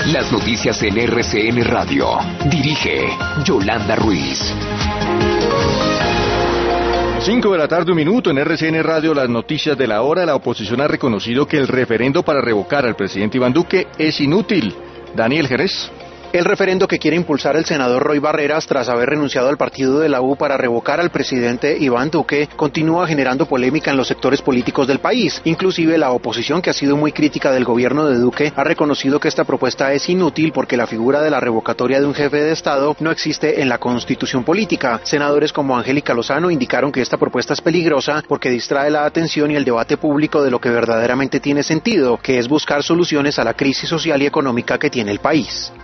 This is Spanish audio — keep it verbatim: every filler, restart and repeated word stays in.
Las noticias en R C N Radio. Dirige Yolanda Ruiz. cinco de la tarde, un minuto, en R C N Radio, las noticias de la hora. La oposición ha reconocido que el referendo para revocar al presidente Iván Duque es inútil. Daniel Jerez. El referendo que quiere impulsar el senador Roy Barreras tras haber renunciado al partido de la U para revocar al presidente Iván Duque continúa generando polémica en los sectores políticos del país. Inclusive la oposición, que ha sido muy crítica del gobierno de Duque, ha reconocido que esta propuesta es inútil porque la figura de la revocatoria de un jefe de Estado no existe en la Constitución política. Senadores como Angélica Lozano indicaron que esta propuesta es peligrosa porque distrae la atención y el debate público de lo que verdaderamente tiene sentido, que es buscar soluciones a la crisis social y económica que tiene el país.